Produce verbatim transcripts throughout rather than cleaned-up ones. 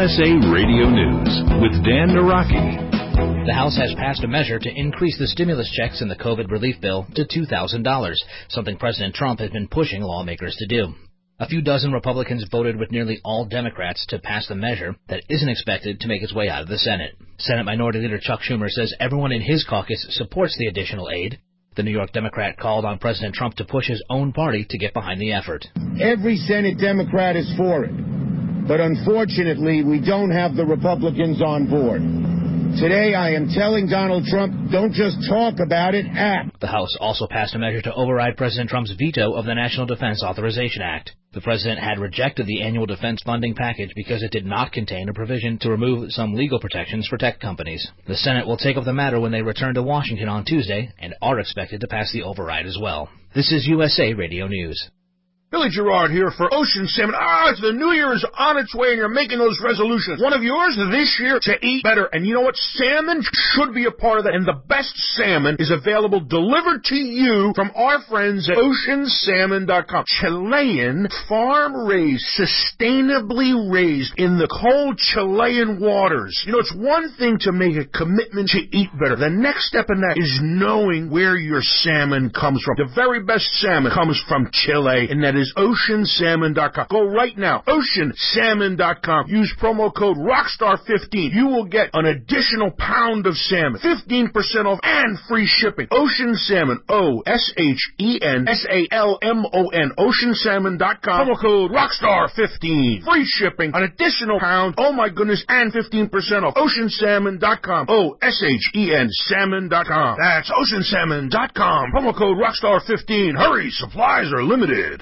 S A Radio News with Dan Naraki. The House has passed a measure to increase the stimulus checks in the COVID relief bill to two thousand dollars, something President Trump has been pushing lawmakers to do. A few dozen Republicans voted with nearly all Democrats to pass the measure that isn't expected to make its way out of the Senate. Senate Minority Leader Chuck Schumer says everyone in his caucus supports the additional aid. The New York Democrat called on President Trump to push his own party to get behind the effort. Every Senate Democrat is for it, but unfortunately we don't have the Republicans on board. Today, I am telling Donald Trump, don't just talk about it, act. The House also passed a measure to override President Trump's veto of the National Defense Authorization Act. The president had rejected the annual defense funding package because it did not contain a provision to remove some legal protections for tech companies. The Senate will take up the matter when they return to Washington on Tuesday and are expected to pass the override as well. This is U S A Radio News. Billy Gerard here for Ocean Salmon. Ah, it's the New Year is on its way and you're making those resolutions. One of yours this year to eat better. And you know what? Salmon should be a part of that. And the best salmon is available delivered to you from our friends at ocean salmon dot com. Chilean, farm-raised, sustainably raised in the cold Chilean waters. You know, it's one thing to make a commitment to eat better. The next step in that is knowing where your salmon comes from. The very best salmon comes from Chile, and that is ocean salmon dot com. Go right now, ocean salmon dot com. Use promo code rockstar fifteen. You will get an additional pound of salmon, fifteen percent off, and free shipping. Ocean Salmon, O S H E N S A L M O N, ocean salmon dot com. Promo code rockstar fifteen. Free shipping, an additional pound, oh my goodness, and fifteen percent off. ocean salmon dot com. O S H E N salmon dot com. That's ocean salmon dot com. Promo code rockstar fifteen. Hurry, supplies are limited.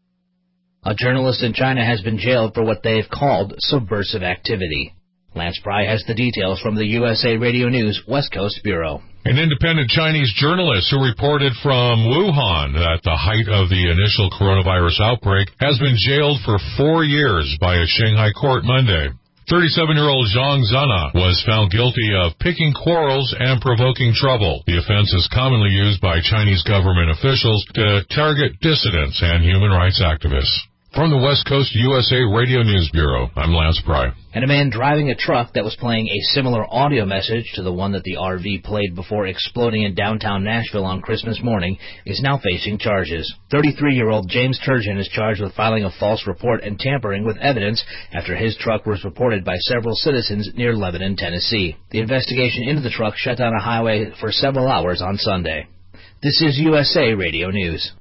A journalist in China has been jailed for what they've called subversive activity. Lance Pry has the details from the U S A Radio News West Coast Bureau. An independent Chinese journalist who reported from Wuhan at the height of the initial coronavirus outbreak has been jailed for four years by a Shanghai court Monday. thirty-seven-year-old Zhang Zana was found guilty of picking quarrels and provoking trouble. The offense is commonly used by Chinese government officials to target dissidents and human rights activists. From the West Coast U S A Radio News Bureau, I'm Lance Pry. And a man driving a truck that was playing a similar audio message to the one that the R V played before exploding in downtown Nashville on Christmas morning is now facing charges. thirty-three-year-old James Turgeon is charged with filing a false report and tampering with evidence after his truck was reported by several citizens near Lebanon, Tennessee. The investigation into the truck shut down a highway for several hours on Sunday. This is U S A Radio News.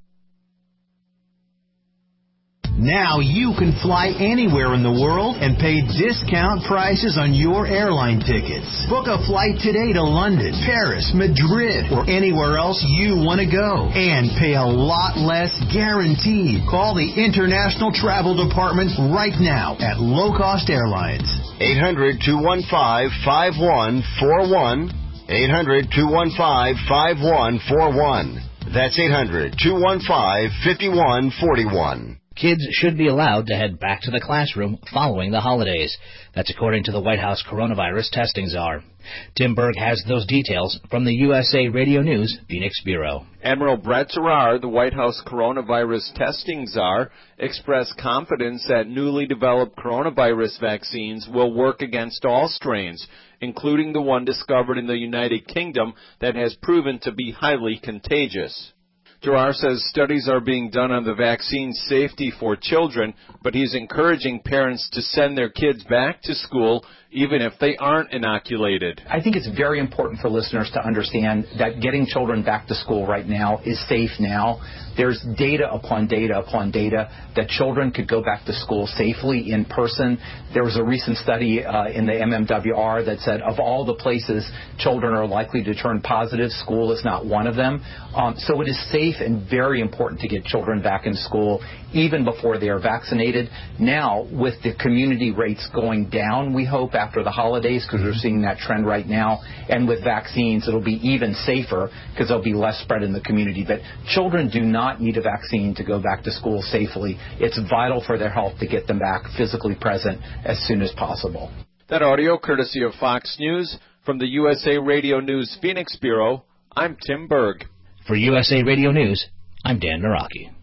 Now you can fly anywhere in the world and pay discount prices on your airline tickets. Book a flight today to London, Paris, Madrid, or anywhere else you want to go. And pay a lot less guaranteed. Call the International Travel Department right now at Low Cost Airlines. eight hundred, two one five, five one four one. eight hundred, two one five, five one four one. That's eight hundred, two one five, five one four one. Kids should be allowed to head back to the classroom following the holidays. That's according to the White House coronavirus testing czar. Tim Berg has those details from the U S A Radio News Phoenix Bureau. Admiral Brett Giroir, the White House coronavirus testing czar, expressed confidence that newly developed coronavirus vaccines will work against all strains, including the one discovered in the United Kingdom that has proven to be highly contagious. Giroir says studies are being done on the vaccine's safety for children, but he's encouraging parents to send their kids back to school even if they aren't inoculated. I think it's very important for listeners to understand that getting children back to school right now is safe now. There's data upon data upon data that children could go back to school safely in person. There was a recent study uh, in the M M W R that said of all the places children are likely to turn positive, school is not one of them. Um, so it is safe and very important to get children back in school even before they are vaccinated. Now, with the community rates going down, we hope, after the holidays, because we're seeing that trend right now, and with vaccines, it'll be even safer because there'll be less spread in the community. But children do not need a vaccine to go back to school safely. It's vital for their health to get them back physically present as soon as possible. That audio courtesy of Fox News. From the U S A Radio News Phoenix Bureau, I'm Tim Berg. For U S A Radio News, I'm Dan Naraki.